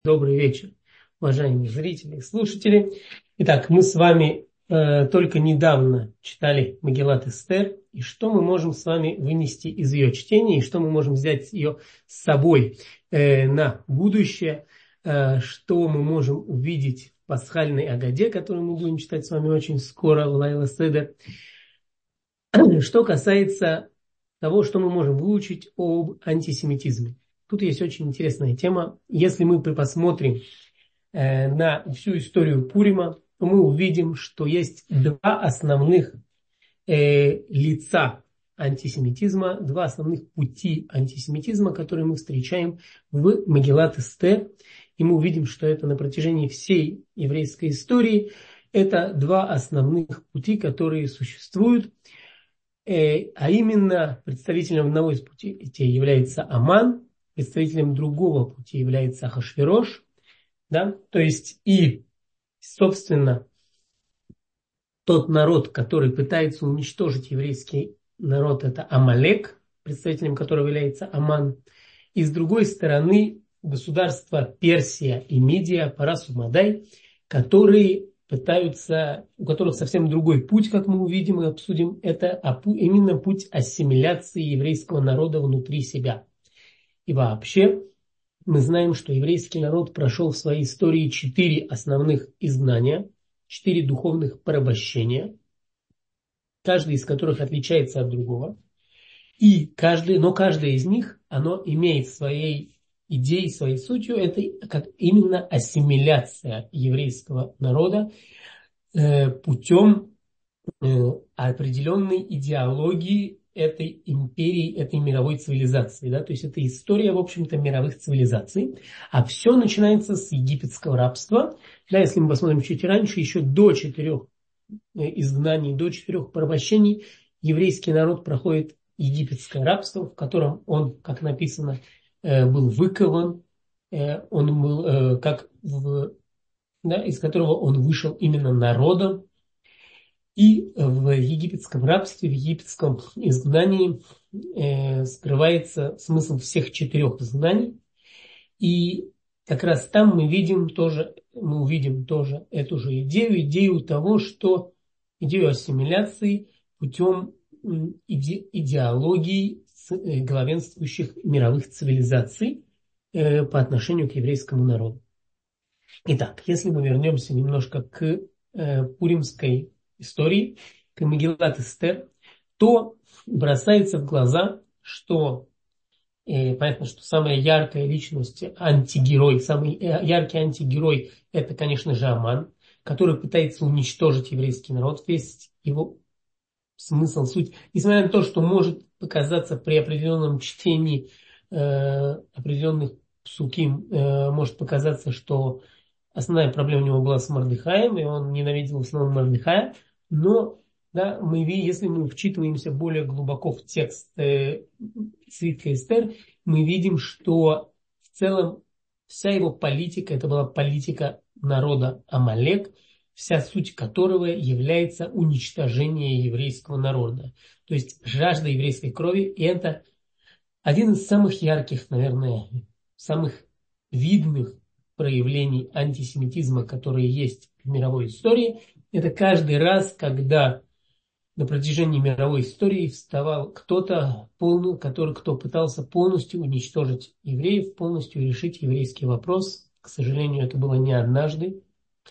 Добрый вечер, уважаемые зрители и слушатели. Итак, мы с вами только недавно читали Мегилат Эстер, и что мы можем с вами вынести из ее чтения, и что мы можем взять ее с собой на будущее, что мы можем увидеть в пасхальной Агаде, которую мы будем читать с вами очень скоро, в Лайла Седер. Что касается того, что мы можем выучить об антисемитизме. Тут есть очень интересная тема. Если мы посмотрим на всю историю Пурима, то мы увидим, что есть два основных лица антисемитизма, два основных пути антисемитизма, которые мы встречаем в Мегилат Эстер. И мы увидим, что это на протяжении всей еврейской истории. Это два основных пути, которые существуют. А именно, представителем одного из путей является Аман, представителем другого пути является Ахашвирош. Да? То есть и, собственно, тот народ, который пытается уничтожить еврейский народ, это Амалек, представителем которого является Аман. И с другой стороны, государства Персия и Мидия, Парасу Мадай, которые пытаются, у которых совсем другой путь, как мы увидим и обсудим, это именно путь ассимиляции еврейского народа внутри себя. И вообще, мы знаем, что еврейский народ прошел в своей истории 4 основных изгнания, 4 духовных порабощения, каждый из которых отличается от другого. Но каждое из них, оно имеет своей идеей, своей сутью, это как именно ассимиляция еврейского народа путем определенной идеологии этой империи, этой мировой цивилизации. Да? То есть это история, в общем-то, мировых цивилизаций. А все начинается с египетского рабства. Да, если мы посмотрим чуть раньше, еще до 4 изгнаний, до 4 порабощений, еврейский народ проходит египетское рабство, в котором он, как написано, был выкован, он был из которого он вышел именно народом. И в египетском рабстве, в египетском изгнании скрывается смысл всех 4 изгнаний. И как раз там мы увидим тоже эту же идею того, что идею ассимиляции путем идеологии главенствующих мировых цивилизаций по отношению к еврейскому народу. Итак, если мы вернемся немножко к пуримской истории, к Мегилат Эстер, то бросается в глаза, что понятно, что самая яркая личность, антигерой, самый яркий антигерой, это, конечно же, Аман, который пытается уничтожить еврейский народ, весь его смысл, суть. Несмотря на то, что может показаться при определенном чтении определенных псуким, может показаться, что основная проблема у него была с Мордехаем, и он ненавидел в основном Мордехая, но да, если мы вчитываемся более глубоко в текст свитка Эстер, мы видим, что в целом вся его политика, это была политика народа Амалек, вся суть которого является уничтожение еврейского народа. То есть жажда еврейской крови, и это один из самых ярких, наверное, самых видных проявлений антисемитизма, которые есть в мировой истории. Это каждый раз, когда на протяжении мировой истории вставал кто-то, кто пытался полностью уничтожить евреев, полностью решить еврейский вопрос. К сожалению, это было не однажды.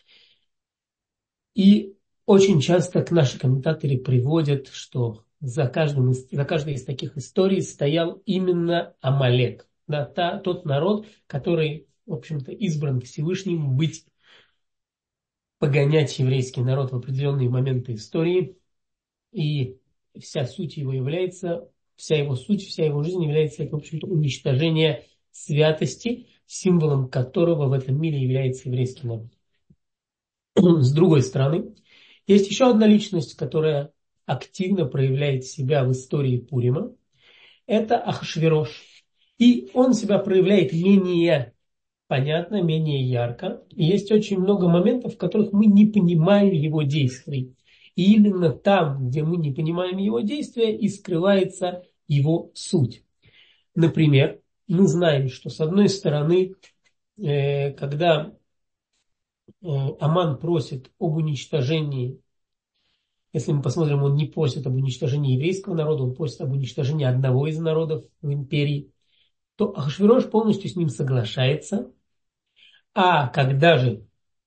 И очень часто наши комментаторы приводят, что за каждой из таких историй стоял именно Амалек. Да, тот народ, который, в общем-то, избран Всевышним погонять еврейский народ в определенные моменты истории. И вся суть его является, вся его жизнь является, в общем-то, уничтожение святости, символом которого в этом мире является еврейский народ. С другой стороны, есть еще одна личность, которая активно проявляет себя в истории Пурима. Это Ахашвирош. И он себя проявляет менее понятно, менее ярко. И есть очень много моментов, в которых мы не понимаем его действий. И именно там, где мы не понимаем его действия, и скрывается его суть. Например, мы знаем, что с одной стороны когда Аман просит об уничтожении, если мы посмотрим, он не просит об уничтожении еврейского народа, он просит об уничтожении одного из народов в империи, то Ахашвирош полностью с ним соглашается. А когда же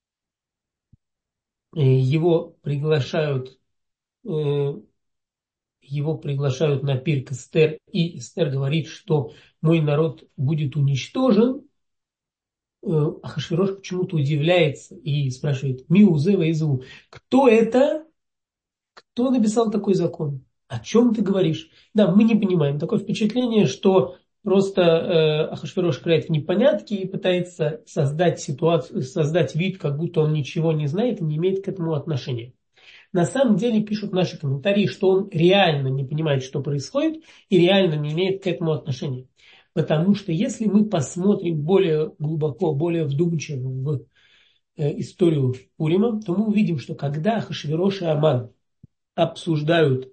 его приглашают, на пир к Эстер, и Эстер говорит, что мой народ будет уничтожен, Ахашвирош почему-то удивляется и спрашивает: Миузе вейзу, кто это? Кто написал такой закон? О чем ты говоришь? Да, мы не понимаем. Такое впечатление, что просто Ахашвирош играет в непонятки и пытается создать ситуацию, создать вид, как будто он ничего не знает и не имеет к этому отношения. На самом деле пишут наши комментарии, что он реально не понимает, что происходит, и реально не имеет к этому отношения. Потому что если мы посмотрим более глубоко, более вдумчиво в историю Пурима, то мы увидим, что когда Ахашвирош и Аман обсуждают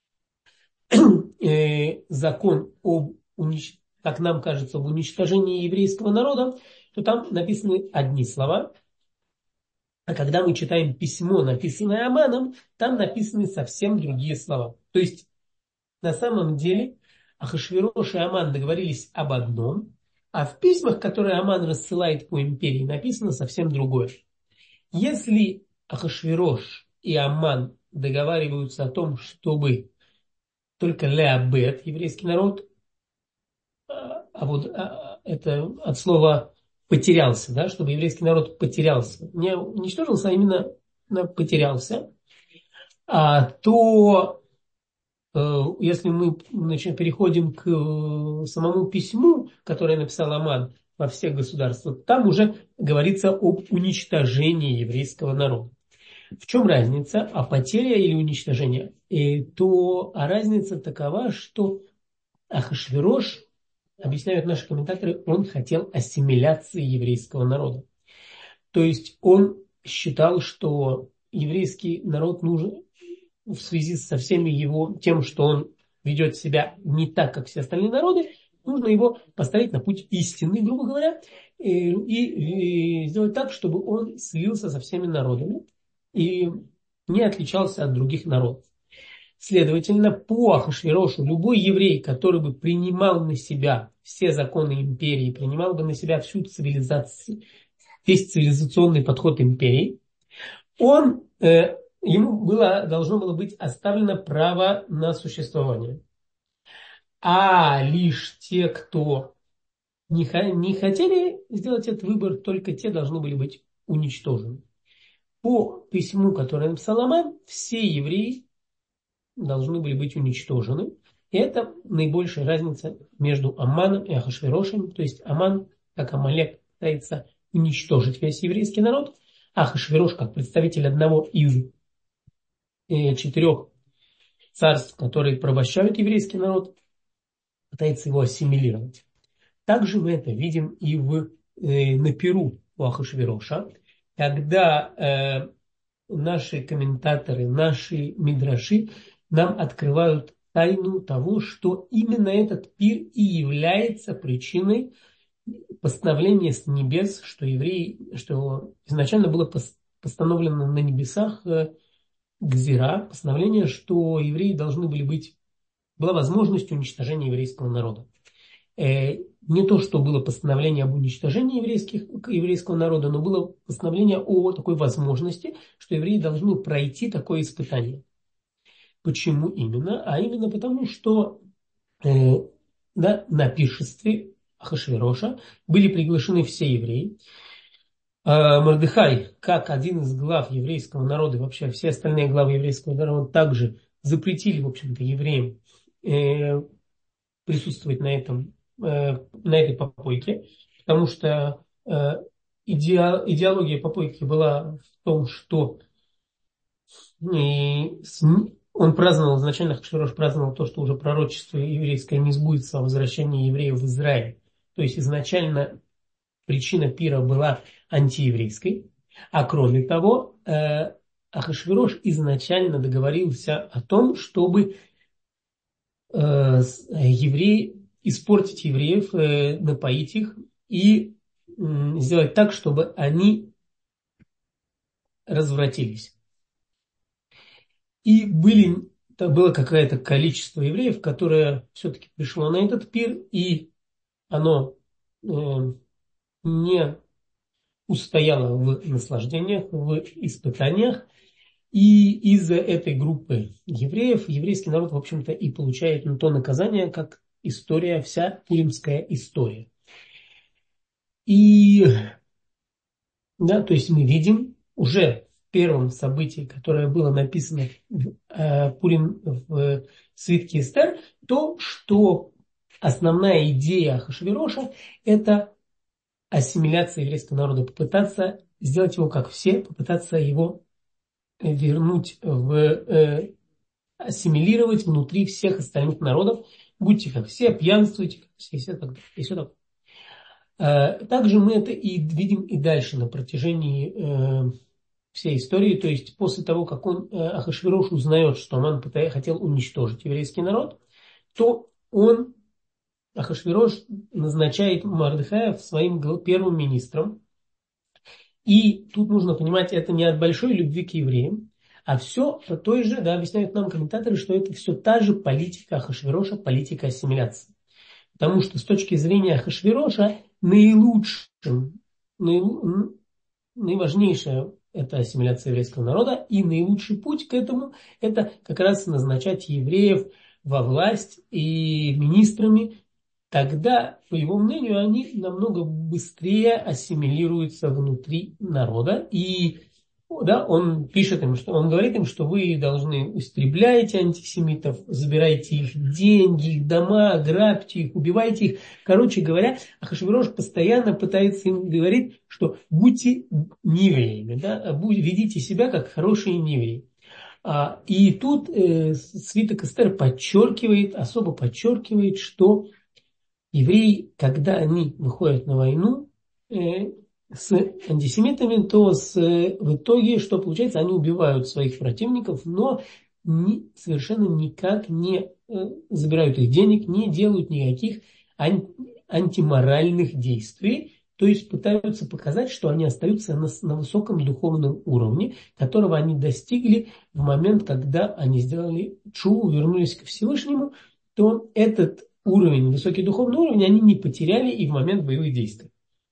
закон об как нам кажется, об уничтожении еврейского народа, то там написаны одни слова. А когда мы читаем письмо, написанное Аманом, там написаны совсем другие слова. То есть, на самом деле, Ахашвирош и Аман договорились об одном, а в письмах, которые Аман рассылает по империи, написано совсем другое. Если Ахашвирош и Аман договариваются о том, чтобы только леабет, еврейский народ, это от слова потерялся, да, чтобы еврейский народ потерялся, не уничтожился, а именно потерялся, то если мы переходим к самому письму, которое написал Аман во всех государствах, там уже говорится об уничтожении еврейского народа. В чем разница? А потеря или уничтожение? Разница такова, что Ахашвирош, объясняют наши комментаторы, он хотел ассимиляции еврейского народа. То есть он считал, что еврейский народ нужен в связи со всеми его тем, что он ведет себя не так, как все остальные народы, нужно его поставить на путь истины, грубо говоря, и сделать так, чтобы он слился со всеми народами и не отличался от других народов. Следовательно, по Ахашвирошу любой еврей, который бы принимал на себя все законы империи, принимал бы на себя всю цивилизацию, весь цивилизационный подход империи, ему должно было быть оставлено право на существование. А лишь те, кто не хотели сделать этот выбор, только те должны были быть уничтожены. По письму, которое написал Аман, все евреи должны были быть уничтожены. И это наибольшая разница между Аманом и Ахашвирошем. То есть Аман, как Амалек, пытается уничтожить весь еврейский народ, а Ахашвирош, как представитель одного из 4 царств, которые порабощают еврейский народ, пытается его ассимилировать. Также мы это видим и на Перу у Ахашвироша, когда наши комментаторы, наши мидраши нам открывают тайну того, что именно этот пир и является причиной постановления с небес, что изначально было постановлено на небесах гзира, постановление, что евреи должны были была возможность уничтожения еврейского народа. Не то, что было постановление об уничтожении еврейского народа, но было постановление о такой возможности, что евреи должны пройти такое испытание. Почему именно? А именно потому, что на пиршестве Ахашвироша были приглашены все евреи. Мордехай, как один из глав еврейского народа, вообще все остальные главы еврейского народа также запретили, в общем-то, евреям присутствовать на этой попойке, потому что идеология попойки была в том, что он праздновал, изначально Ахашвирош праздновал то, что уже пророчество еврейское не сбудется о возвращении евреев в Израиль. То есть изначально причина пира была антиеврейской, а кроме того, Ахашвирош изначально договорился о том, чтобы испортить евреев, напоить их и сделать так, чтобы они развратились. И было какое-то количество евреев, которое все-таки пришло на этот пир, и оно э, не устояло в наслаждениях, в испытаниях. И из-за этой группы евреев еврейский народ, в общем-то, и получает то наказание, как история, вся пуримская история. И да, то есть мы видим уже в первом событии, которое было написано в в свитке Эстер, то, что основная идея Ахашвироша – это ассимиляция еврейского народа, попытаться сделать его как все, попытаться его вернуть ассимилировать внутри всех остальных народов, будьте как все, пьянствуйте, как все, и все так далее. И все так. Также мы это и видим и дальше на протяжении всей истории. То есть после того, как Ахашвирош узнает, что Аман хотел уничтожить еврейский народ, то Ахашвирош, назначает Мордехая своим первым министром. И тут нужно понимать, это не от большой любви к евреям, а все по той же, да, объясняют нам комментаторы, что это все та же политика Ахашвироша, политика ассимиляции. Потому что с точки зрения Ахашвироша наиважнейшая это ассимиляция еврейского народа, и наилучший путь к этому это как раз назначать евреев во власть и министрами. Тогда, по его мнению, они намного быстрее ассимилируются внутри народа. И да, он пишет им, что он говорит им, что вы должны истребляйте антисемитов, забирайте их деньги, их дома, грабьте их, убивайте их. Короче говоря, Ахашвирош постоянно пытается им говорить, что будьте неевреями, да, ведите себя как хорошие неевреи. И тут свиток Эстер особо подчеркивает, что евреи, когда они выходят на войну с антисемитами, то в итоге, что получается, они убивают своих противников, но совершенно никак не забирают их денег, не делают никаких антиморальных действий. То есть пытаются показать, что они остаются на высоком духовном уровне, которого они достигли в момент, когда они сделали тшуву, вернулись к Всевышнему, то этот высокий духовный уровень, они не потеряли и в момент боевых действий.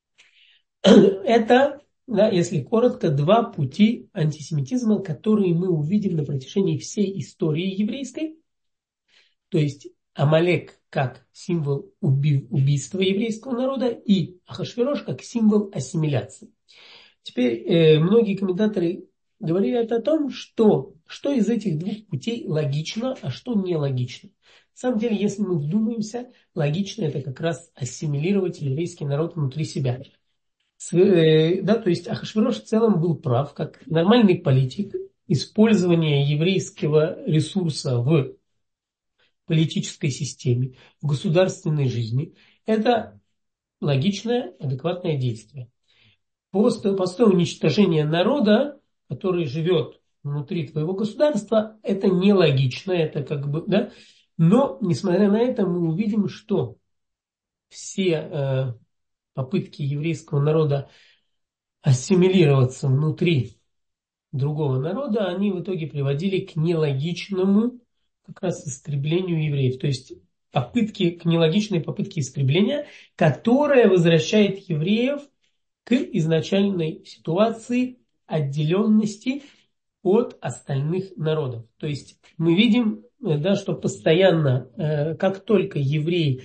Это, да, если коротко, два пути антисемитизма, которые мы увидим на протяжении всей истории еврейской. То есть Амалек как символ убийства еврейского народа и Ахашвирош как символ ассимиляции. Теперь многие комментаторы говорили о том, что из этих двух путей логично, а что нелогично. На самом деле, если мы вдумаемся, логично это как раз ассимилировать еврейский народ внутри себя. Да, то есть Ахашвирош в целом был прав, как нормальный политик, использование еврейского ресурса в политической системе, в государственной жизни, это логичное, адекватное действие. После уничтожения народа, который живет внутри твоего государства, это нелогично, это как бы, да. Но, несмотря на это, мы увидим, что все попытки еврейского народа ассимилироваться внутри другого народа, они в итоге приводили к нелогичному как раз истреблению евреев. То есть к нелогичной попытке истребления, которая возвращает евреев к изначальной ситуации отделенности от остальных народов. То есть мы видим, да, что постоянно, как только евреи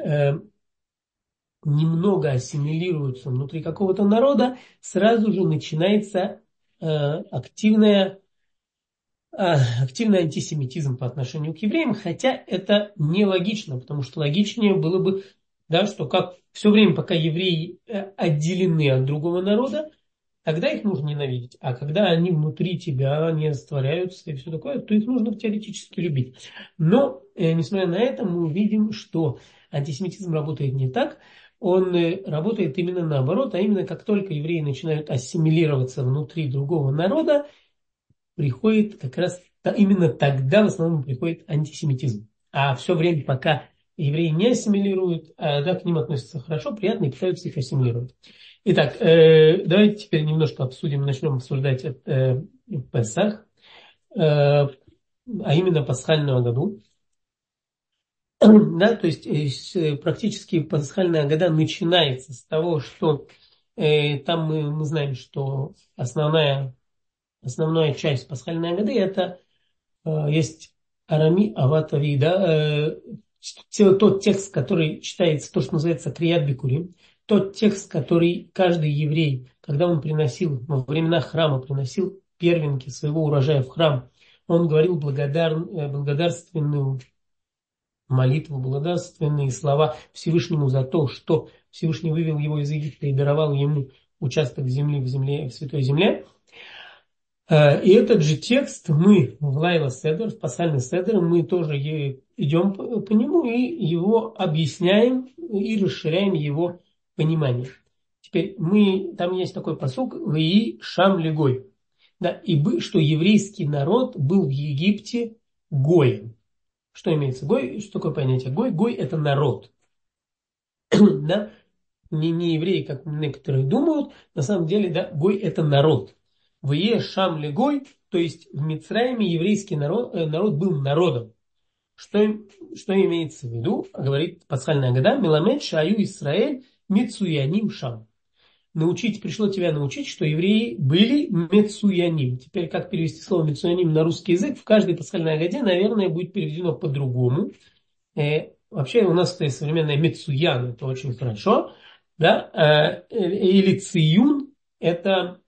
немного ассимилируются внутри какого-то народа, сразу же начинается активный антисемитизм по отношению к евреям, хотя это нелогично, потому что логичнее было бы, да, что как все время, пока евреи отделены от другого народа, тогда их нужно ненавидеть. А когда они внутри тебя не растворяются и все такое, то их нужно теоретически любить. Но, несмотря на это, мы увидим, что антисемитизм работает не так. Он работает именно наоборот, а именно как только евреи начинают ассимилироваться внутри другого народа, приходит как раз именно тогда в основном приходит антисемитизм. А все время, пока евреи не ассимилируют, да, к ним относятся хорошо, приятно и пытаются их ассимилировать. Итак, давайте теперь немножко обсудим, начнем обсуждать Песах, а именно пасхальную году. Да, то есть практически пасхальная года начинается с того, что там мы знаем, что основная часть пасхальной годы это есть Арами Аватави, да, тот текст, который читается, то, что называется Крият Бикурим, тот текст, который каждый еврей, когда он приносил, во времена храма, приносил первенки своего урожая в храм, он говорил благодарственную молитву, благодарственные слова Всевышнему за то, что Всевышний вывел его из Египта и даровал ему участок земли в Святой Земле. И этот же текст мы в Лайла Седер, в пасхальный Седер, мы тоже идем по нему и его объясняем и расширяем его понимание. Теперь там есть такой пасук «Вии Шам Легой». Да, что еврейский народ был в Египте гоем. Что имеется гой? Что такое понятие гой? Гой это народ. Да? Не евреи, как некоторые думают, на самом деле, да, гой это народ. Вие шам легой, то есть в Мицраиме еврейский народ был народом. Что имеется в виду? Говорит пасхальная года, Меламед шаю Исраэль мицуяним шам. Пришло тебя научить, что евреи были мецуяним. Теперь, как перевести слово мецуяним на русский язык, в каждой пасхальной годе, наверное, будет переведено по-другому. Вообще у нас есть современная мецуян, это очень хорошо. Да? Или циюн, это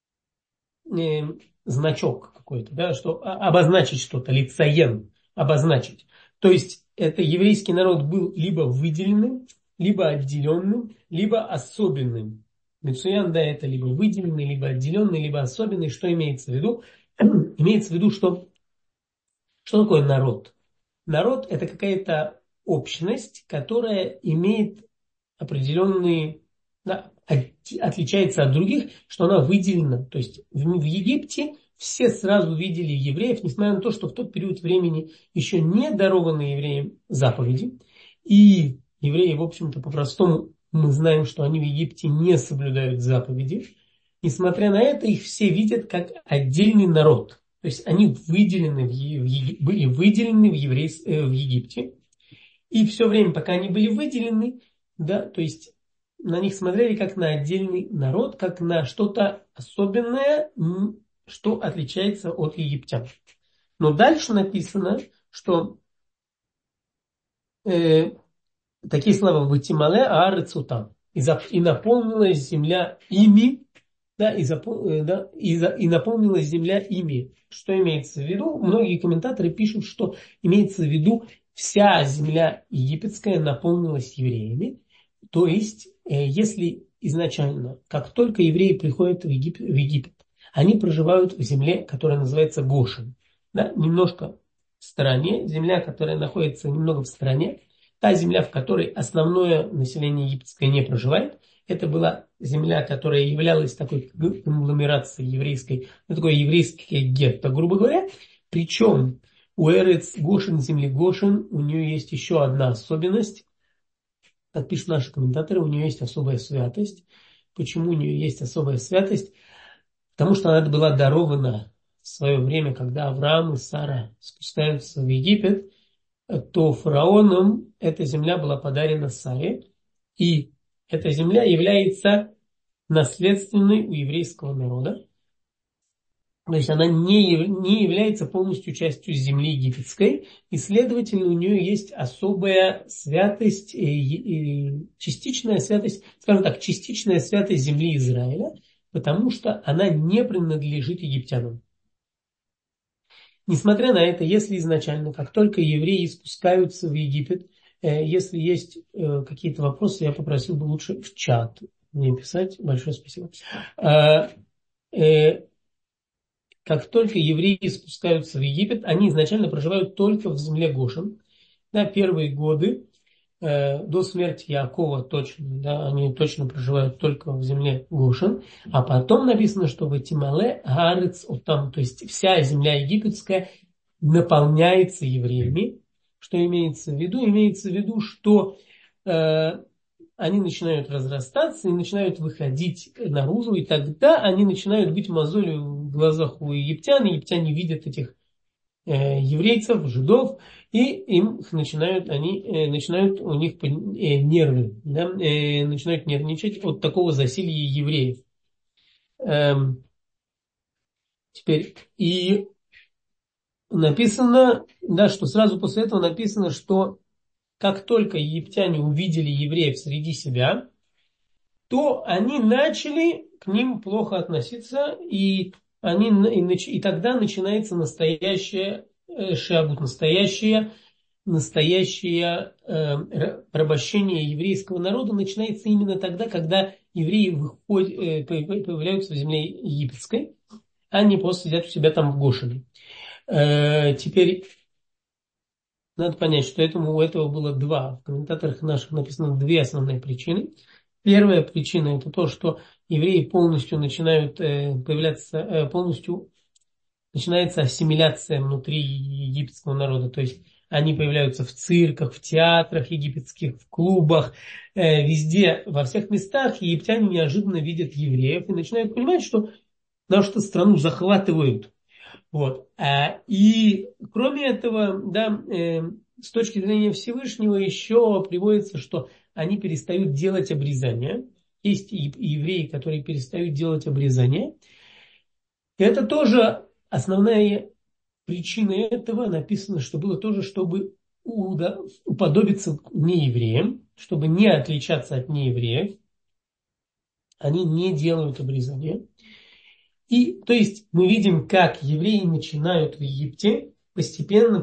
значок какой-то, да? Что обозначить что-то, лицаен, обозначить. То есть это еврейский народ был либо выделенным, либо отделенным, либо особенным. Мецуян, да, это либо выделенный, либо отделенный, либо особенный. Что имеется в виду? Имеется в виду, что такое народ? Народ – это какая-то общность, которая имеет определенные, да, отличается от других, что она выделена. То есть в Египте все сразу видели евреев, несмотря на то, что в тот период времени еще не дарованы евреям заповеди. И евреи, в общем-то, по-простому, мы знаем, что они в Египте не соблюдают заповеди. Несмотря на это, их все видят как отдельный народ. То есть они были выделены в Египте. И все время, пока они были выделены, да, то есть на них смотрели как на отдельный народ, как на что-то особенное, что отличается от египтян. Но дальше написано, что такие слова «Ватимале аарыцутам» и наполнилась земля ими, да, и наполнилась земля ими. Что имеется в виду? Многие комментаторы пишут, что имеется в виду вся земля египетская наполнилась евреями. То есть, если изначально, как только евреи приходят в Египет, они проживают в земле, которая называется Гошен. Да, немножко в стороне, земля, которая находится немного в стороне, та земля, в которой основное население египетское не проживает, это была земля, которая являлась такой конгломерацией еврейской, ну, такое еврейское гетто, грубо говоря. Причем у Эрец Гошен, земли Гошен, у нее есть еще одна особенность. Как пишут наши комментаторы, у нее есть особая святость. Почему у нее есть особая святость? Потому что она была дарована в свое время, когда Авраам и Сара спускаются в Египет, то фараоном эта земля была подарена Саре. И эта земля является наследственной у еврейского народа. То есть она не является полностью частью земли египетской, и, следовательно, у нее есть особая святость, частичная святость, скажем так, частичная святость земли Израиля, потому что она не принадлежит египтянам. Несмотря на это, если изначально, как только евреи спускаются в Египет, если есть какие-то вопросы, я попросил бы лучше в чат мне писать. Большое спасибо. Как только евреи спускаются в Египет, они изначально проживают только в земле Гошен. Да, первые годы до смерти Яакова точно, да, они точно проживают только в земле Гошен. А потом написано, что в Этимале Гарец Отам, то есть вся земля египетская наполняется евреями. Что имеется в виду? Имеется в виду, что они начинают разрастаться и начинают выходить наружу, и тогда они начинают быть мозолью в глазах у египтян, и египтяне видят этих еврейцев, жидов, и им начинают, начинают у них нервы, да, начинают нервничать от такого засилья евреев. Теперь, и написано, да, что сразу после этого написано, что как только египтяне увидели евреев среди себя, то они начали к ним плохо относиться, и тогда начинается настоящая шабут, настоящее порабощение еврейского народа начинается именно тогда, когда евреи появляются в земле египетской, а не просто сидят у себя там в Гошине. Теперь надо понять, что у этого было два. В комментаторах наших написано две основные причины. Первая причина это то, что евреи полностью начинают полностью начинается ассимиляция внутри египетского народа. То есть они появляются в цирках, в театрах египетских, в клубах, везде, во всех местах египтяне неожиданно видят евреев и начинают понимать, что нашу страну захватывают. Вот. И кроме этого, да, с точки зрения Всевышнего еще приводится, что они перестают делать обрезания. Есть и евреи, которые перестают делать обрезания. Это тоже основная причина этого. Написано, что было тоже, чтобы уподобиться неевреям, чтобы не отличаться от неевреев. Они не делают обрезания. И, то есть, мы видим, как евреи начинают в Египте постепенно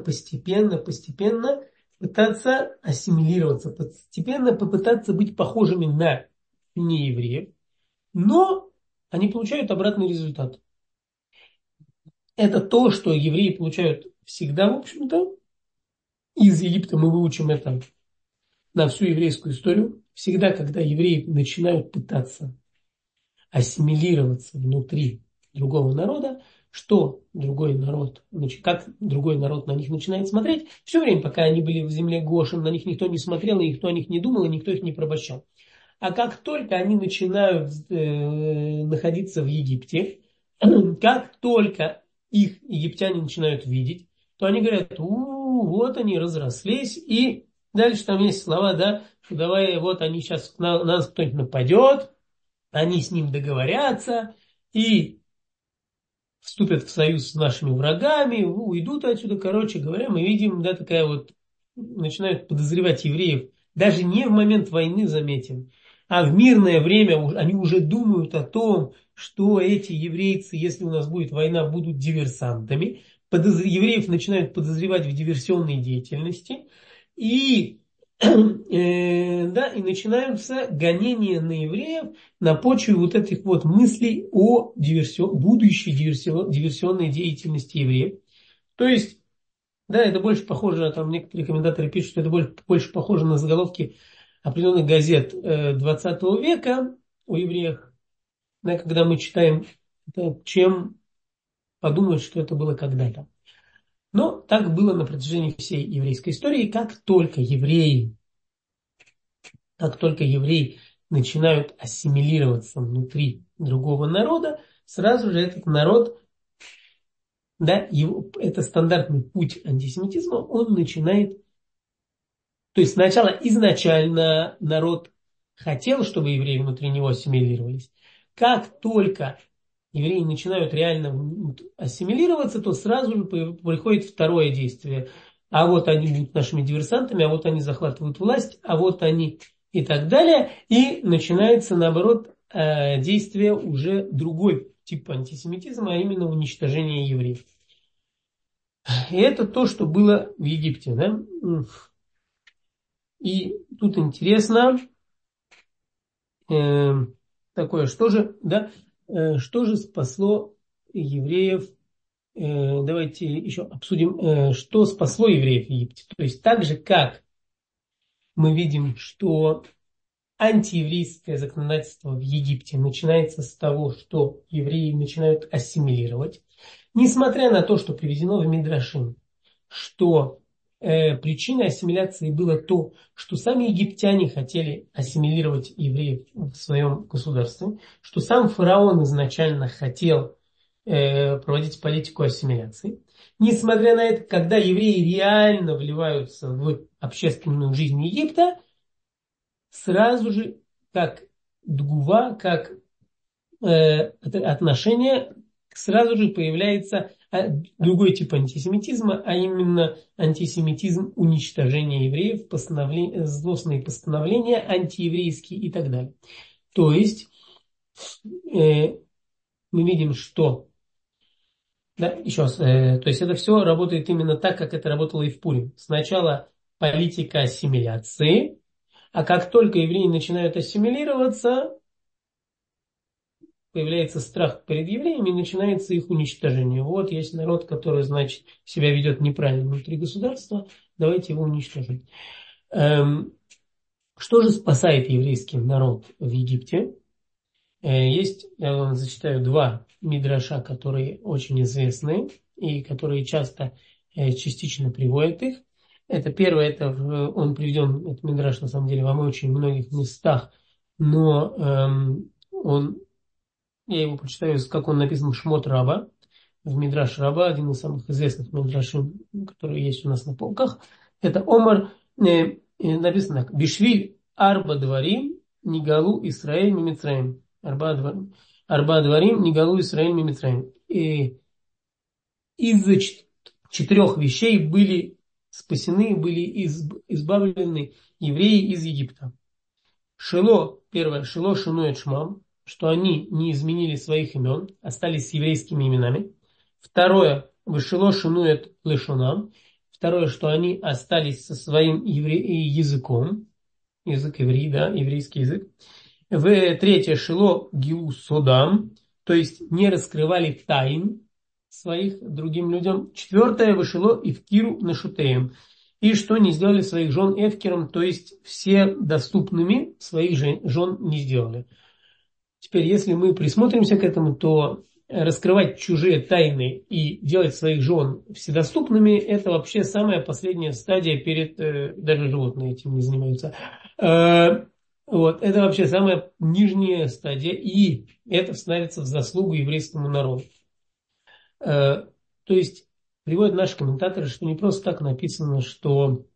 пытаться ассимилироваться, постепенно попытаться быть похожими на неевреев, но они получают обратный результат. Это то, что евреи получают всегда, в общем-то. Из Египта мы выучим это на всю еврейскую историю. Всегда, когда евреи начинают пытаться ассимилироваться внутри другого народа, что другой народ, как другой народ на них начинает смотреть. Все время, пока они были в земле Гошен, на них никто не смотрел, и никто о них не думал, и никто их не порабощал. А как только они начинают находиться в Египте, как только их египтяне начинают видеть, то они говорят, вот они разрослись, и дальше там есть слова, да, что давай, вот они сейчас на нас кто-нибудь нападет, они с ним договорятся и вступят в союз с нашими врагами, уйдут отсюда. Короче говоря, мы видим, да, такая вот, начинают подозревать евреев, даже не в момент войны, заметим, а в мирное время они уже думают о том, что эти еврейцы, если у нас будет война, будут диверсантами. Евреев начинают подозревать в диверсионной деятельности. И да, и начинаются гонения на евреев на почве вот этих вот мыслей о будущей диверсионной деятельности евреев. То есть, да, это больше похоже, там некоторые комментаторы пишут, что это больше похоже на заголовки определенных газет 20 века о евреях, да, когда мы читаем это, чем подумать, что это было когда-то. Но так было на протяжении всей еврейской истории. Как только евреи начинают ассимилироваться внутри другого народа, сразу же этот народ, да, это стандартный путь антисемитизма, он начинает, то есть сначала изначально народ хотел, чтобы евреи внутри него ассимилировались. Как только евреи начинают реально ассимилироваться, то сразу же приходит второе действие. А вот они будут нашими диверсантами, а вот они захватывают власть, а вот они и так далее. И начинается, наоборот, действие уже другой тип антисемитизма, а именно уничтожение евреев. И это то, что было в Египте. Да? И тут интересно такое, что же спасло евреев. Давайте еще обсудим, что спасло евреев в Египте. То есть так же, как мы видим, что антиеврейское законодательство в Египте начинается с того, что евреи начинают ассимилировать, несмотря на то, что приведено в Мидрашим, что причиной ассимиляции было то, что сами египтяне хотели ассимилировать евреев в своем государстве, что сам фараон изначально хотел проводить политику ассимиляции. Несмотря на это, когда евреи реально вливаются в общественную жизнь Египта, сразу же, как дгува, как отношение, сразу же появляется другой тип антисемитизма, а именно антисемитизм уничтожения евреев, злостные постановления антиеврейские и так далее. То есть мы видим, что да, еще раз, то есть это все работает именно так, как это работало и в Пурим. Сначала политика ассимиляции, а как только евреи начинают ассимилироваться, появляется страх перед евреями и начинается их уничтожение. Вот есть народ, который, значит, себя ведет неправильно внутри государства, давайте его уничтожим. Что же спасает еврейский народ в Египте? Есть, я вам зачитаю, два мидраша, которые очень известны и которые часто частично приводят их. Это первое, он приведен, этот мидраш на самом деле во очень многих местах, но я его прочитаю, как он написан в Шмот Раба, в Мидраш Раба, один из самых известных мидрашим, которые есть у нас на полках. Это Омар, написано так: Бишвиль Арба Дварим Нигалу Исраэль Мимицраим. Арба Дварим Нигалу Исраэль Мимицраим. И из-за четырех вещей были спасены, были избавлены евреи из Египта. Шило, первое, Шило Шинуэт Шмам, что они не изменили своих имен, остались с еврейскими именами. Второе, Вышило Шинуэт Лешунам, второе, что они остались со своим языком, язык иври, да, еврейский язык. Третье, Шило Гиу Содам, то есть не раскрывали тайн своих другим людям. Четвертое, Вышило Ивкиру Нашутеем, и что не сделали своих жен эфкером, то есть все доступными своих жен не сделали. Теперь, если мы присмотримся к этому, то раскрывать чужие тайны и делать своих жен вседоступными, это вообще самая последняя стадия перед, даже животные этим не занимаются. Вот, это вообще самая нижняя стадия, и это становится в заслугу еврейскому народу. То есть, приводят наши комментаторы, что не просто так написано, что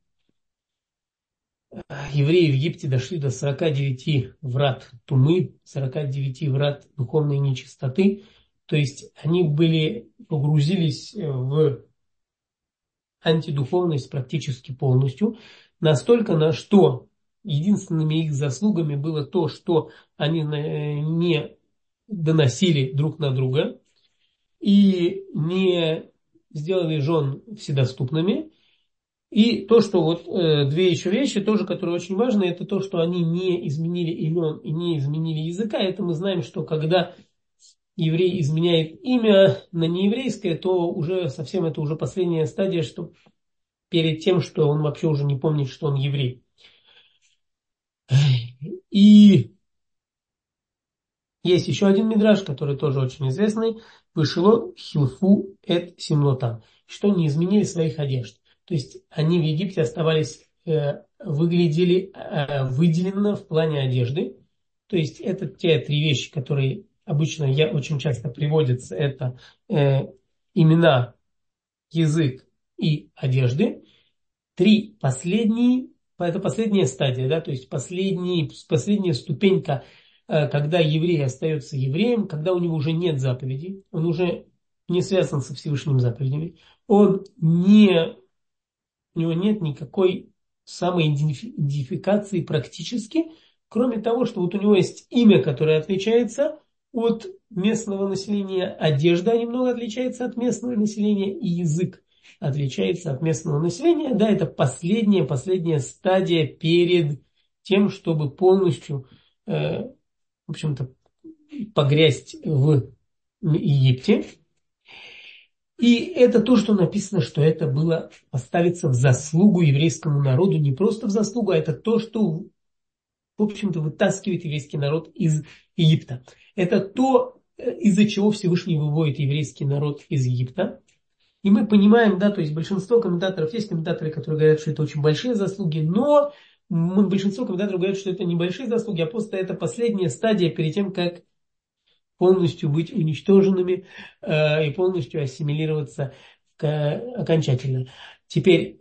евреи в Египте дошли до 49 врат тумы, 49 врат духовной нечистоты. То есть они погрузились в антидуховность практически полностью. Настолько, на что единственными их заслугами было то, что они не доносили друг на друга и не сделали жен вседоступными. И то, что вот две еще вещи, тоже, которые очень важны, это то, что они не изменили имен и не изменили языка. Это мы знаем, что когда еврей изменяет имя на нееврейское, то уже совсем это уже последняя стадия, что перед тем, что он вообще уже не помнит, что он еврей. И есть еще один мидраш, который тоже очень известный. Вышело хилфу эт симлотам, что не изменили своих одежд. То есть они в Египте оставались, выглядели выделенно в плане одежды. То есть это те три вещи, которые обычно очень часто приводятся. Это имена, язык и одежды. Три последние, это последняя стадия, да, то есть последняя ступенька, когда еврей остается евреем, когда у него уже нет заповедей, он уже не связан со Всевышними заповедями, у него нет никакой самоидентификации практически, кроме того, что вот у него есть имя, которое отличается от местного населения, одежда немного отличается от местного населения и язык отличается от местного населения. Да, это последняя стадия перед тем, чтобы полностью, в общем-то, погрязть в Египте. И это то, что написано, что это было поставиться в заслугу еврейскому народу, не просто в заслугу, а это то, что, в общем-то, вытаскивает еврейский народ из Египта. Это то, из-за чего Всевышний выводит еврейский народ из Египта. И мы понимаем, да, то есть большинство комментаторов, есть комментаторы, которые говорят, что это очень большие заслуги, но большинство комментаторов говорят, что это небольшие заслуги, а просто это последняя стадия перед тем, как полностью быть уничтоженными и полностью ассимилироваться окончательно. Теперь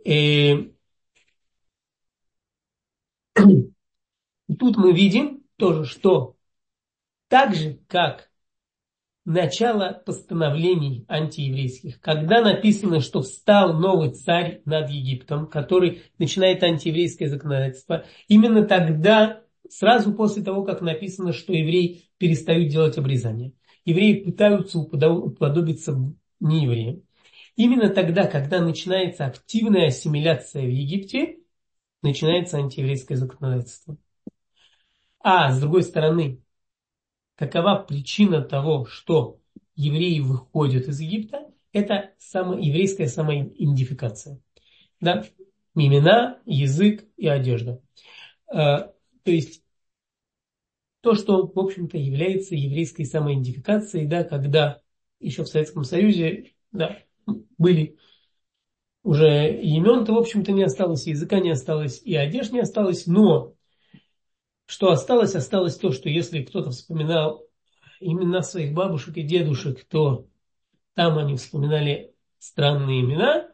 тут мы видим тоже, что так же, как начало постановлений антиеврейских, когда написано, что встал новый царь над Египтом, который начинает антиеврейское законодательство, именно тогда, сразу после того, как написано, что евреи перестают делать обрезание, евреи пытаются уподобиться неевреям. Именно тогда, когда начинается активная ассимиляция в Египте, начинается антиеврейское законодательство. А с другой стороны, какова причина того, что евреи выходят из Египта? Это еврейская самоидентификация. Да? Имена, язык и одежда. То есть то, что, в общем-то, является еврейской самоидентификацией, да, когда еще в Советском Союзе да, были уже имен-то, в общем-то, не осталось, и языка не осталось, и одежды не осталось, но что осталось? Осталось то, что если кто-то вспоминал имена своих бабушек и дедушек, то там они вспоминали странные имена.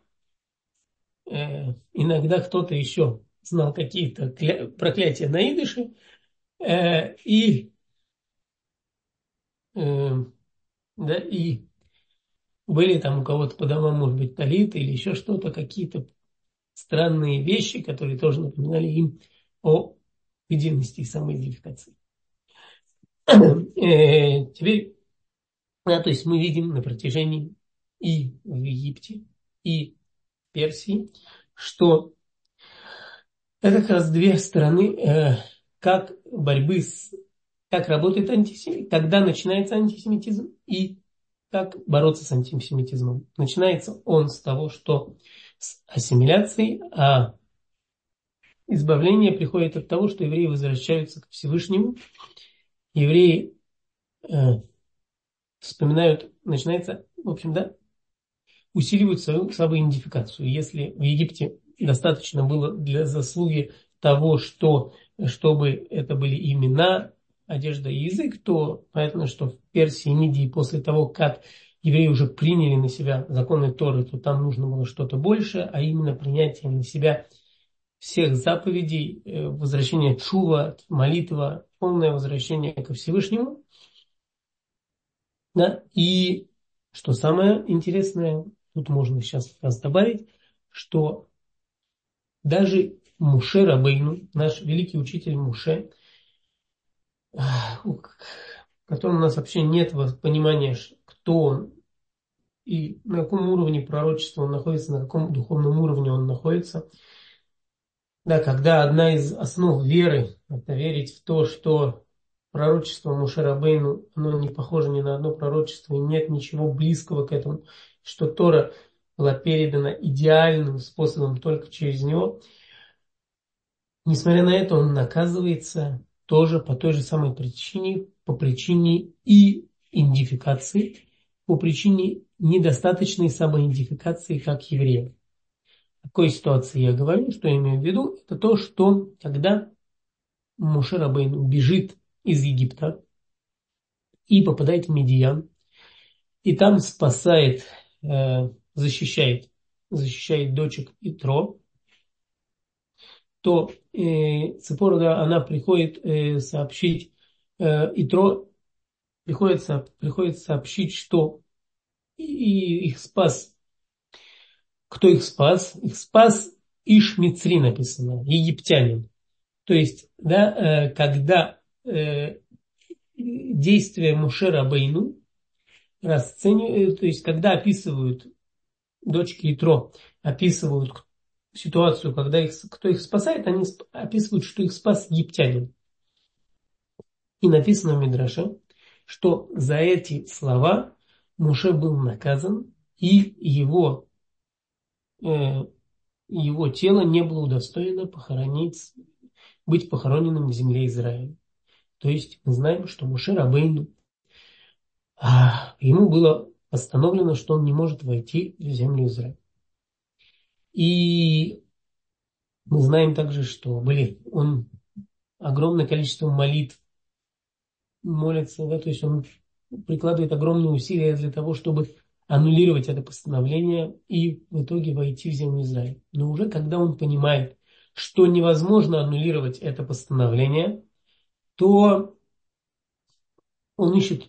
Иногда кто-то еще знал какие-то проклятия на идыше. И, да, и были там у кого-то по домам, может быть, талиты или еще что-то, какие-то странные вещи, которые тоже напоминали им о единости и самоидентификации. Теперь, да, то есть мы видим на протяжении и в Египте, и в Персии, что это как раз две стороны, как борьбы как работает антисемитизм, когда начинается антисемитизм и как бороться с антисемитизмом. Начинается он с того, что с ассимиляцией, а избавление приходит от того, что евреи возвращаются к Всевышнему. Евреи вспоминают, начинается, в общем, да, усиливают свою самоидентификацию. Если в Египте достаточно было для заслуги того, чтобы это были имена, одежда и язык, то понятно, что в Персии и Мидии после того, как евреи уже приняли на себя законы Торы, то там нужно было что-то большее, а именно принятие на себя всех заповедей, возвращение тшува, молитва, полное возвращение ко Всевышнему. Да? И что самое интересное, тут можно сейчас раз добавить, что даже Моше Рабейну, наш великий учитель Моше, в котором у нас вообще нет понимания, кто он и на каком уровне пророчества он находится, на каком духовном уровне он находится. Да, когда одна из основ веры, это верить в то, что пророчество Моше Рабейну, оно не похоже ни на одно пророчество, и нет ничего близкого к этому, что Тора была передана идеальным способом только через него. Несмотря на это, он наказывается тоже по той же самой причине, по причине и идентификации, по причине недостаточной самоидентификации как еврея. В какой ситуации я говорю, что я имею в виду, это то, что когда Моше Рабейну бежит из Египта и попадает в Мидиян, и там спасает, защищает дочек Итро, то Ципора, она приходит сообщить, Итро приходит сообщить, что их спас. Кто их спас? Их спас Иш-Мицри написано, египтянин. То есть, да, когда действия Моше Рабейну расценивают, то есть, когда описывают дочки Итро, описывают ситуацию, когда кто их спасает, они описывают, что их спас египтянин. И написано в Мидраше, что за эти слова Моше был наказан, и его тело не было удостоено быть похороненным в земле Израиля. То есть мы знаем, что Моше Рабейну, ему было постановлено, что он не может войти в землю Израиля. И мы знаем также, что он огромное количество молитв молится, да, то есть он прикладывает огромные усилия для того, чтобы аннулировать это постановление и в итоге войти в землю Израиля. Но уже когда он понимает, что невозможно аннулировать это постановление, то он ищет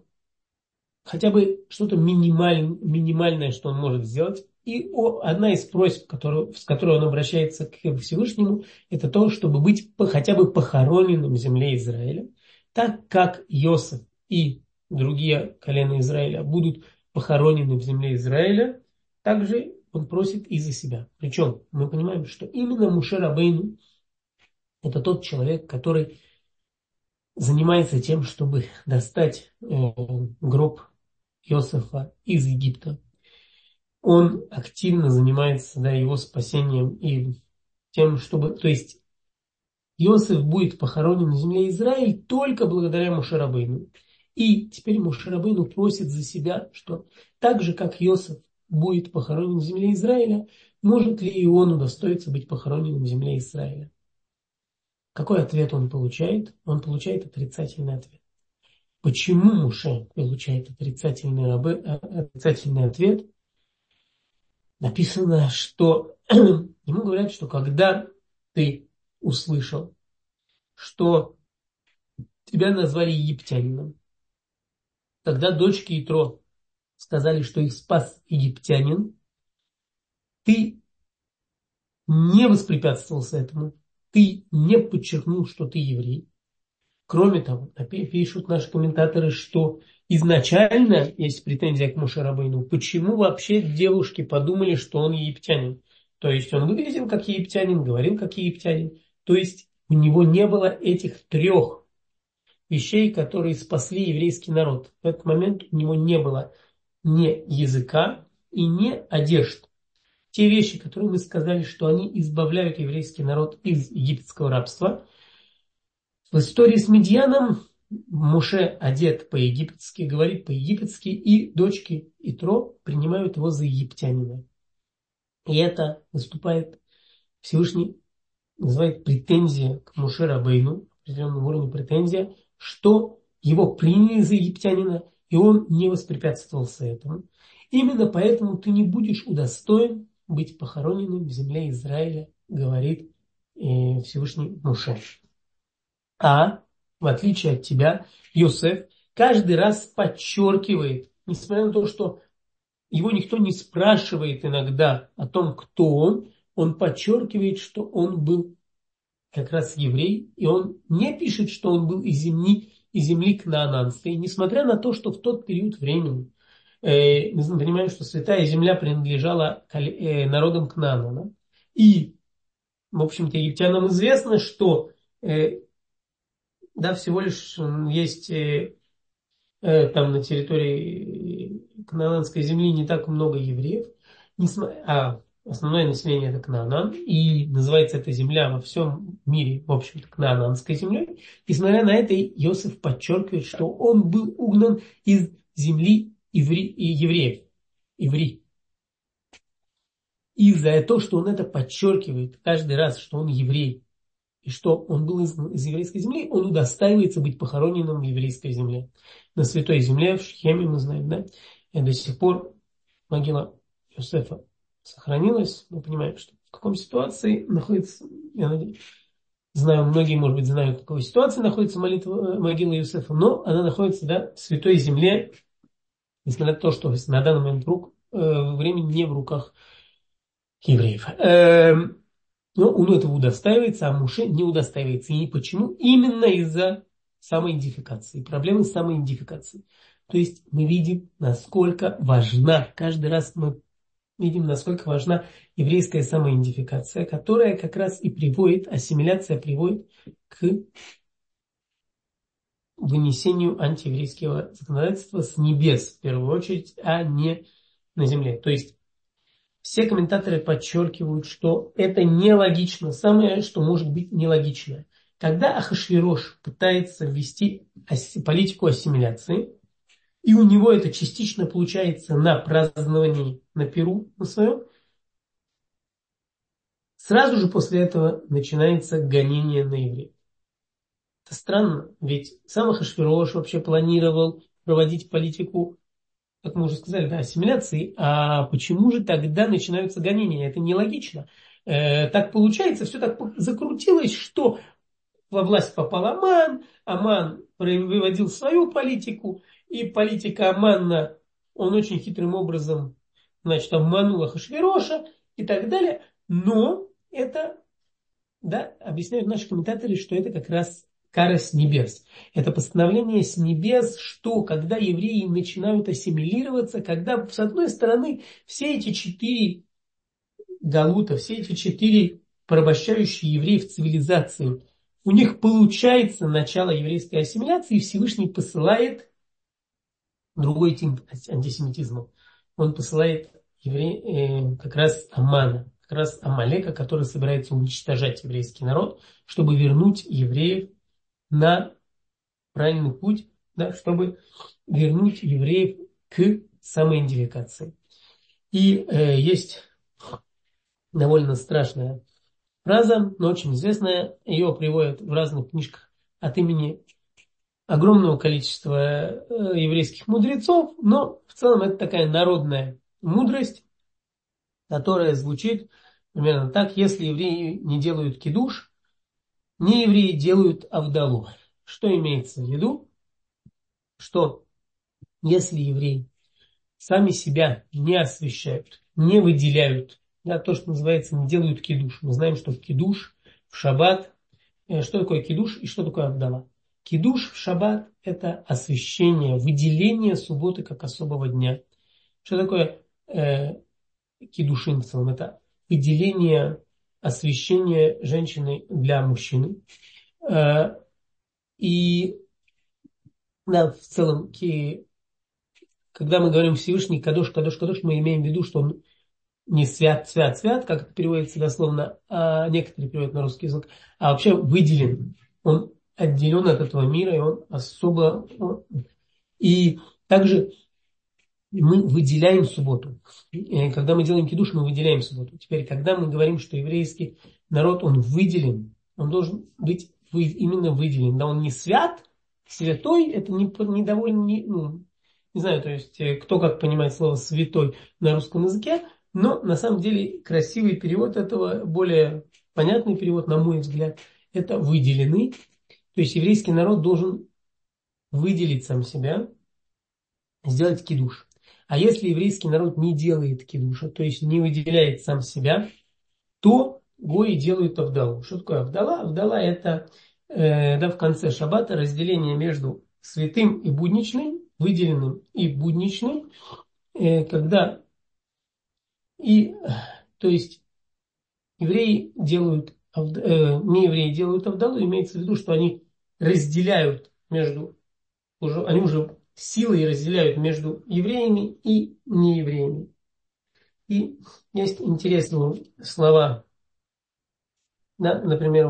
хотя бы что-то минимальное, что он может сделать. И одна из просьб, с которой он обращается к Всевышнему, это то, чтобы быть хотя бы похороненным в земле Израиля, так как Иосиф и другие колена Израиля будут похоронены в земле Израиля, также он просит и за себя. Причем мы понимаем, что именно Моше Рабейну это тот человек, который занимается тем, чтобы достать гроб Иосифа из Египта. Он активно занимается, да, его спасением и тем, чтобы... То есть Иосиф будет похоронен в земле Израиль только благодаря Моше Рабейну. И теперь Моше Рабейну просит за себя, что так же, как Иосиф будет похоронен в земле Израиля, может ли и он удостоиться быть похороненным в земле Израиля? Какой ответ он получает? Он получает отрицательный ответ. Почему Моше получает отрицательный ответ? Написано, что ему говорят, что когда ты услышал, что тебя назвали египтянином, когда дочки Итро сказали, что их спас египтянин, ты не воспрепятствовался этому, ты не подчеркнул, что ты еврей. Кроме того, пишут наши комментаторы, что изначально есть претензия к Моше Рабейну. Почему вообще девушки подумали, что он египтянин? То есть он выглядел как египтянин, говорил как египтянин. То есть у него не было этих 3 вещей, которые спасли еврейский народ. В этот момент у него не было ни языка и ни одежд. Те вещи, которые мы сказали, что они избавляют еврейский народ из египетского рабства. В истории с Медьяном Моше одет по-египетски, говорит по-египетски, и дочки Итро принимают его за египтянина. И это выступает, Всевышний называет претензия к Моше Рабейну, определенном уровне претензия, что его приняли за египтянина, и он не воспрепятствовался этому. Именно поэтому ты не будешь удостоен быть похороненным в земле Израиля, говорит Всевышний Моше. А, в отличие от тебя, Йосеф каждый раз подчеркивает, несмотря на то, что его никто не спрашивает иногда о том, кто он подчеркивает, что он был как раз еврей, и он не пишет, что он был из земли кнаананской, несмотря на то, что в тот период времени мы понимаем, что Святая Земля принадлежала народам Кнаана. И, в общем-то, египтянам известно, что да, всего лишь есть там на территории Кнаанской земли не так много евреев, а основное население это Кнаан, и называется эта земля во всем мире, в общем-то, Кнаананской землей. Несмотря на это, Иосиф подчеркивает, что он был угнан из земли евреев. И за то, что он это подчеркивает каждый раз, что он еврей, и что он был из еврейской земли, он удостаивается быть похороненным в еврейской земле. На святой земле, в Шхеме, мы знаем, да, и до сих пор могила Иосифа сохранилась. Мы понимаем, что в какой ситуации находится, я надеюсь, знаю, многие, может быть, знают, в какой ситуации находится могила Иосифа, но она находится, да, в святой земле, несмотря на то, что на данный момент времени не в руках евреев. Но он этого удостаивается, а Моше не удостаивается. И почему? Именно из-за самоидентификации, проблемы с самоидентификацией. То есть мы видим, насколько важна, каждый раз мы видим, насколько важна еврейская самоидентификация, которая как раз и ассимиляция приводит к вынесению антиеврейского законодательства с небес, в первую очередь, а не на земле. То есть все комментаторы подчеркивают, что это нелогично, самое, что может быть нелогичное. Когда Ахашвирош пытается ввести политику ассимиляции, и у него это частично получается на праздновании, на пиру на своем, сразу же после этого начинается гонение на евреев. Это странно, ведь сам Ахашвирош вообще планировал проводить политику, как мы уже сказали, да, ассимиляции, а почему же тогда начинаются гонения? Это нелогично. Так получается, все так закрутилось, что во власть попал Аман, Аман выводил свою политику, и политика Амана, он очень хитрым образом, значит, обманул Ахашвироша и так далее. Но это, да, объясняют наши комментаторы, что это как раз кара с небес. Это постановление с небес, что когда евреи начинают ассимилироваться, когда, с одной стороны, все эти 4 галута, все эти 4 порабощающие евреев цивилизации, у них получается начало еврейской ассимиляции, и Всевышний посылает другой тип антисемитизма. Он посылает как раз Амана, как раз Амалека, который собирается уничтожать еврейский народ, чтобы вернуть евреев на правильный путь, да, чтобы вернуть евреев к самоидентификации. И есть довольно страшная фраза, но очень известная. Ее приводят в разных книжках от имени огромного количества еврейских мудрецов, но в целом это такая народная мудрость, которая звучит примерно так: если евреи не делают кидуш, не евреи делают авдалу. Что имеется в виду? Что если евреи сами себя не освящают, не выделяют, да, то, что называется, не делают кидуш. Мы знаем, что кидуш в шаббат, что такое кидуш и что такое авдала. Кидуш в шаббат – это освящение, выделение субботы как особого дня. Что такое кидушин в целом? Это выделение, освящение женщины для мужчины. И да, в целом, когда мы говорим Всевышний Кадош, Кадош, Кадош, мы имеем в виду, что он не свят, свят, свят, как это переводится дословно, а некоторые переводят на русский язык, а вообще выделен. Он отделен от этого мира, и он особо... И также мы выделяем субботу. И когда мы делаем кидуш, мы выделяем субботу. Теперь, когда мы говорим, что еврейский народ, он выделен, он должен быть именно выделен. Да, он не свят, святой, это не довольно... Не знаю, то есть, кто как понимает слово «святой» на русском языке, но на самом деле красивый перевод этого, более понятный перевод, на мой взгляд, это «выделенный». То есть еврейский народ должен выделить сам себя, сделать кидуш. А если еврейский народ не делает кидуша, то есть не выделяет сам себя, то гои делают авдалу. Что такое авдала? Авдала – это в конце шаббата разделение между святым и будничным, выделенным и будничным, когда то есть евреи делают, неевреи делают авдалу, имеется в виду, что они разделяют они уже силой разделяют между евреями и неевреями. И есть интересные слова, да, например,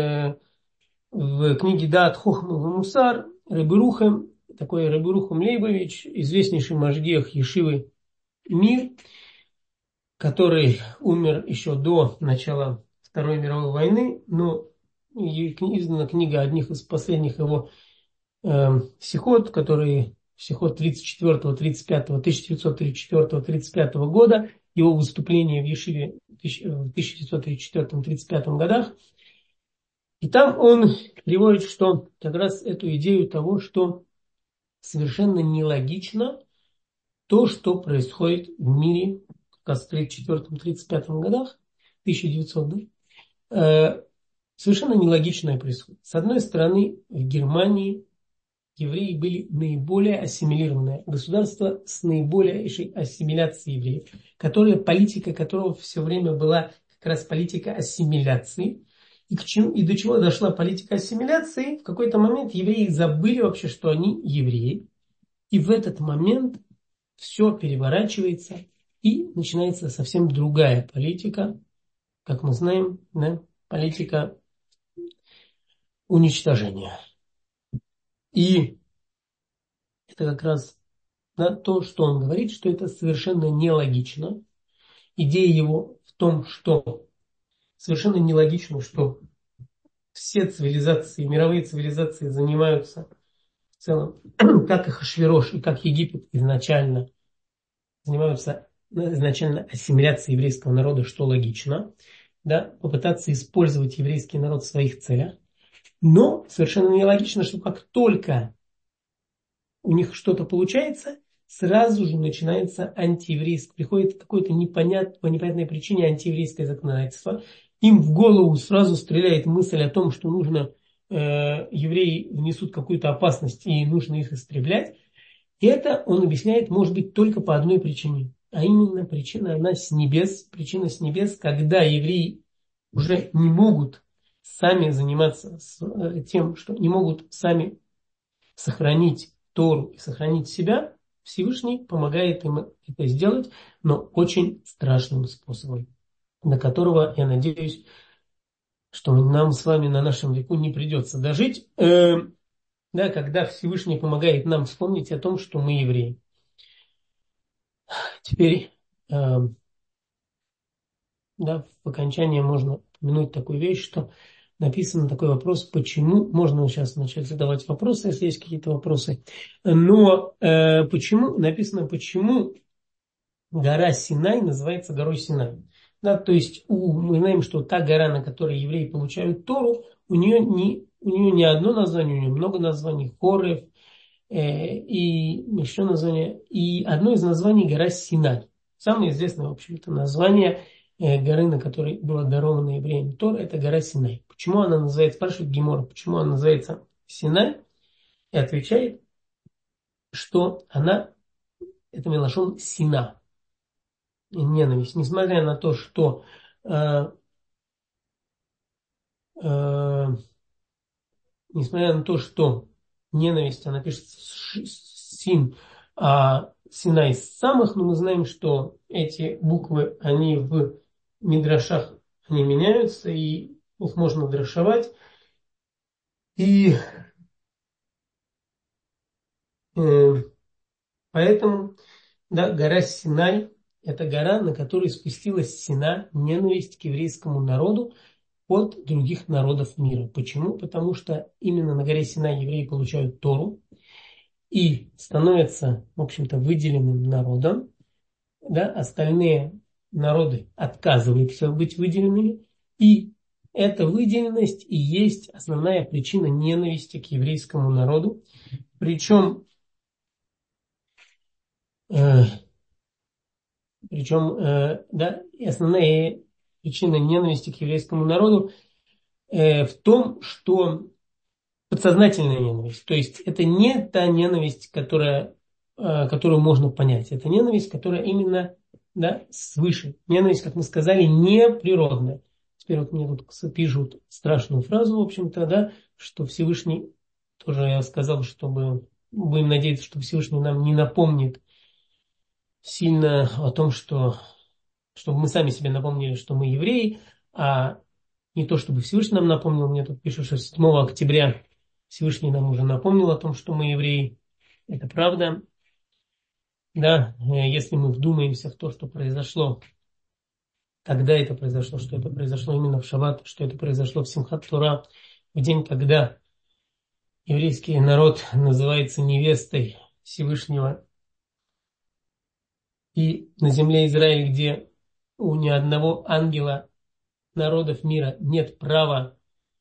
в книге Даат Хохма Мусар Ребе Рухам, такой Ребе Рухам Лейбович, известнейший машгиах Ешивы Мир, который умер еще до начала Второй мировой войны, но издана книга одних из последних его сихот, которые сихот 34-35, 1934-35 года, его выступление в Ешиве в 1934-35 годах. И там он приводит, что как раз эту идею того, что совершенно нелогично то, что происходит в мире как раз в 1934-1935 годах, 1900, да, совершенно нелогичное происходит. С одной стороны, в Германии евреи были наиболее ассимилированное государство с наиболейшей ассимиляцией евреев, политика которого все время была как раз политика ассимиляции. И до чего дошла политика ассимиляции? В какой-то момент евреи забыли вообще, что они евреи. И в этот момент все переворачивается, и начинается совсем другая политика, как мы знаем, да, политика уничтожения. И это как раз Да, то, что он говорит, что это совершенно нелогично. Идея его в том, что совершенно нелогично, что все цивилизации, мировые цивилизации занимаются в целом, как и Ахашвирош и как Египет изначально занимаются изначально ассимиляцией еврейского народа, что логично, да, попытаться использовать еврейский народ в своих целях. Но совершенно нелогично, что как только у них что-то получается, сразу же начинается антиеврейское, приходит какое-то по непонятной причине антиеврейское законодательство. Им в голову сразу стреляет мысль о том, что нужно, евреи внесут какую-то опасность и нужно их истреблять. И это он объясняет, может быть, только по одной причине. А именно причина, она с небес, причина с небес, когда евреи уже не могут сами заниматься тем, что не могут сами сохранить Тору и сохранить себя, Всевышний помогает им это сделать, но очень страшным способом, до которого, я надеюсь, что нам с вами на нашем веку не придется дожить, да, когда Всевышний помогает нам вспомнить о том, что мы евреи. Теперь, да, в окончании можно упомянуть такую вещь, что написан такой вопрос, почему, можно сейчас начать задавать вопросы, если есть какие-то вопросы, но почему, написано, почему гора Синай называется горой Синай. Да, то есть мы знаем, что та гора, на которой евреи получают Тору, у нее не одно название, у нее много названий, Хорев, и еще название, и одно из названий гора Синай. Самое известное, в общем-то, название горы, на которой была дарована евреям Тора, это гора Синай. Почему она называется, спрашивает Гемора, почему она называется Синай, и отвечает, что она, это мелашон Сина, ненависть. Несмотря на то, что э, несмотря на то, что ненависть, она пишется син, а сина из самых, но мы знаем, что эти буквы, они в мидрашах, они меняются, и их можно дрошевать. И э, поэтому, да, гора Синай – это гора, на которой спустилась Сина, ненависть к еврейскому народу от других народов мира. Почему? Потому что именно на горе Синай евреи получают Тору и становятся, в общем-то, выделенным народом. Да? Остальные народы отказываются быть выделенными. И эта выделенность и есть основная причина ненависти к еврейскому народу. Причем, э, да, и основная причина ненависти к еврейскому народу в том, что подсознательная ненависть. То есть это не та ненависть, которую можно понять. Это ненависть, которая именно, да, свыше. Ненависть, как мы сказали, не природная. Теперь вот мне тут пишут страшную фразу, в общем-то, да, что Всевышний, тоже я сказал, чтобы будем надеяться, что Всевышний нам не напомнит сильно о том, чтобы мы сами себе напомнили, что мы евреи, а не то, чтобы Всевышний нам напомнил. Мне тут пишут, что 7 октября Всевышний нам уже напомнил о том, что мы евреи. Это правда. Да, если мы вдумаемся в то, что произошло, когда это произошло, что это произошло именно в Шаббат, что это произошло в Симхат Тора, в день, когда еврейский народ называется невестой Всевышнего, и на земле Израиля, где у ни одного ангела народов мира нет права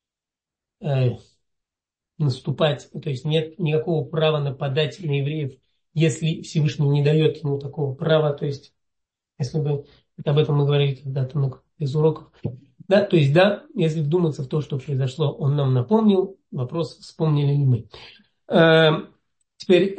наступать, то есть нет никакого права нападать на евреев, если Всевышний не дает ему такого права, то есть если бы об этом мы говорили когда-то из уроков, да, то есть да, если вдуматься в то, что произошло, он нам напомнил, вопрос, вспомнили ли мы. Теперь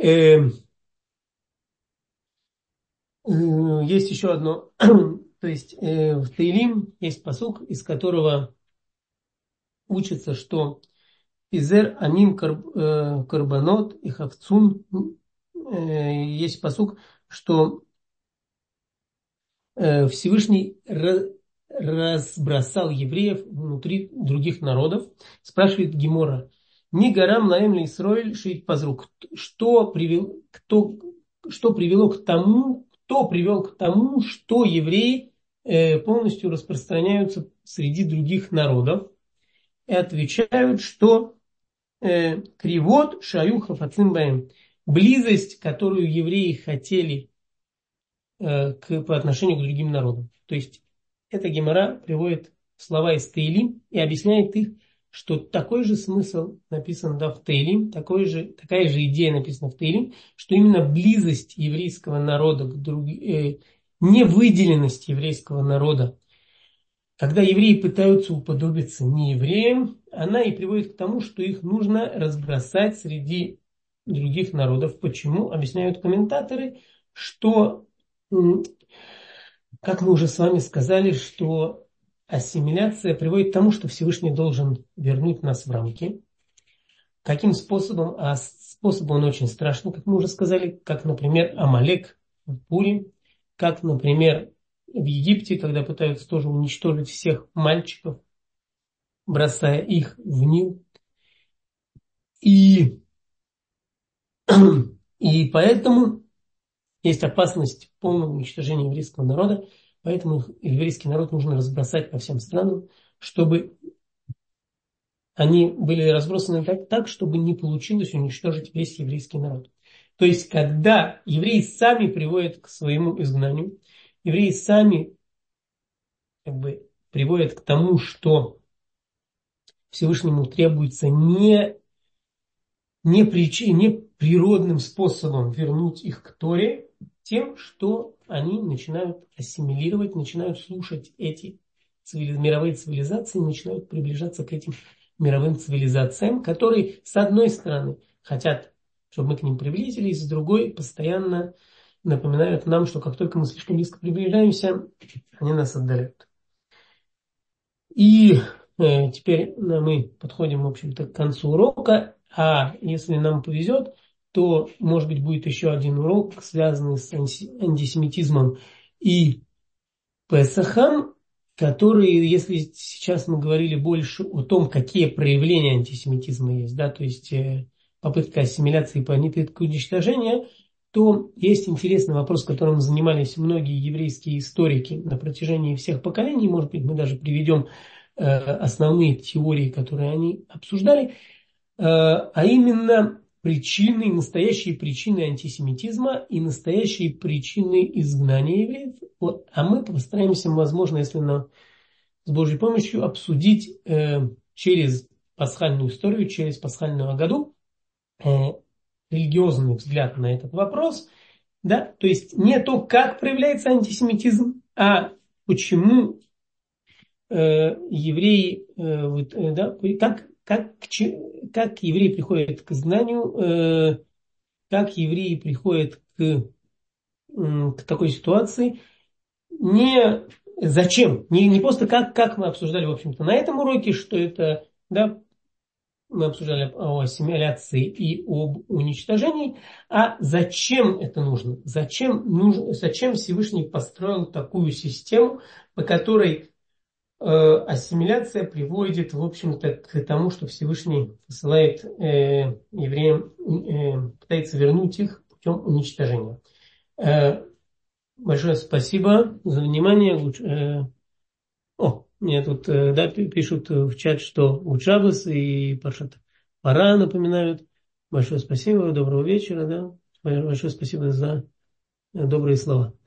есть еще одно, то есть в Таилим есть пасук, из которого учится, что Изер аним карбонот и хавцун. Есть пасук, что Всевышний разбросал евреев внутри других народов. Спрашивает Гемора: не гарам лаэм ли Исроэль шиит пазрук. Что привел, кто что привело к тому, кто привел к тому, что евреи полностью распространяются среди других народов, и отвечают, что кривот шаю хафацим баэм, близость, которую евреи хотели по отношению к другим народам. То есть эта гемара приводит слова из Теилим и объясняет их, что такой же смысл написан в Теилим, такая же идея написана в Теилим, что именно близость еврейского народа к невыделенность еврейского народа, когда евреи пытаются уподобиться неевреям, она и приводит к тому, что их нужно разбросать среди других народов. Почему? Объясняют комментаторы, что, как мы уже с вами сказали, что ассимиляция приводит к тому, что Всевышний должен вернуть нас в рамки. Каким способом? А способ он очень страшный, как мы уже сказали, как, например, Амалек в Пурим, как, например, в Египте, когда пытаются тоже уничтожить всех мальчиков, бросая их в Нил. И поэтому есть опасность полного уничтожения еврейского народа, поэтому еврейский народ нужно разбросать по всем странам, чтобы они были разбросаны так, чтобы не получилось уничтожить весь еврейский народ. То есть, когда евреи сами приводят к своему изгнанию, евреи сами приводят к тому, что Всевышнему требуется не природным способом вернуть их к Торе, тем, что они начинают ассимилировать, начинают слушать эти мировые цивилизации, начинают приближаться к этим мировым цивилизациям, которые, с одной стороны, хотят, чтобы мы к ним приблизились, с другой, постоянно напоминают нам, что как только мы слишком близко приближаемся, они нас отдаляют. И теперь мы подходим, в общем-то, к концу урока. А если нам повезет, то, может быть, будет еще один урок, связанный с антисемитизмом и Песахом, который, если сейчас мы говорили больше о том, какие проявления антисемитизма есть, да, то есть попытка ассимиляции и попытка уничтожения, то есть интересный вопрос, которым занимались многие еврейские историки на протяжении всех поколений. Может быть, мы даже приведем основные теории, которые они обсуждали, а именно настоящие причины антисемитизма и настоящие причины изгнания евреев. Вот. А мы постараемся, возможно, если с Божьей помощью, обсудить через пасхальную историю, через пасхальную Агаду религиозный взгляд на этот вопрос. Да? То есть не то, как проявляется антисемитизм, а почему евреи, как евреи приходят к знанию, как евреи приходят к такой ситуации, зачем, не просто как мы обсуждали, в общем-то, на этом уроке, что это, да, мы обсуждали о ассимиляции и об уничтожении, а зачем это нужно? Зачем Всевышний построил такую систему, по которой ассимиляция приводит, в общем-то, к тому, что Всевышний посылает евреям, пытается вернуть их путем уничтожения. Большое спасибо за внимание. Мне тут пишут в чат, что Учабас и Паршат Пара напоминают. Большое спасибо, доброго вечера. Да? Большое спасибо за добрые слова.